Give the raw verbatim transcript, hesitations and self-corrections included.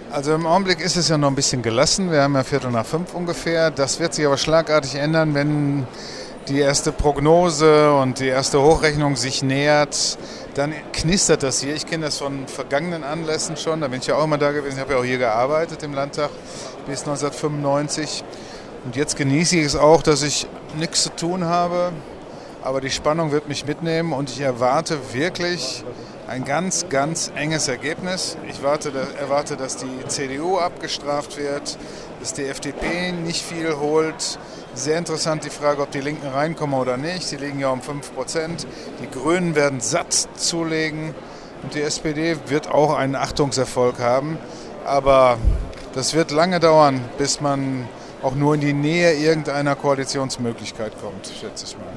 Also im Augenblick ist es ja noch ein bisschen gelassen. Wir haben ja Viertel nach fünf ungefähr. Das wird sich aber schlagartig ändern, wenn die erste Prognose und die erste Hochrechnung sich nähert. Dann knistert das hier. Ich kenne das von vergangenen Anlässen schon. Da bin ich ja auch immer da gewesen. Ich habe ja auch hier gearbeitet im Landtag bis neunzehnhundertfünfundneunzig. Und jetzt genieße ich es auch, dass ich nichts zu tun habe. Aber die Spannung wird mich mitnehmen und ich erwarte wirklich ein ganz, ganz enges Ergebnis. Ich warte, erwarte, dass die C D U abgestraft wird, dass die F D P nicht viel holt. Sehr interessant die Frage, ob die Linken reinkommen oder nicht. Die liegen ja um fünf Prozent. Die Grünen werden satt zulegen und die S P D wird auch einen Achtungserfolg haben. Aber das wird lange dauern, bis man auch nur in die Nähe irgendeiner Koalitionsmöglichkeit kommt, schätze ich mal.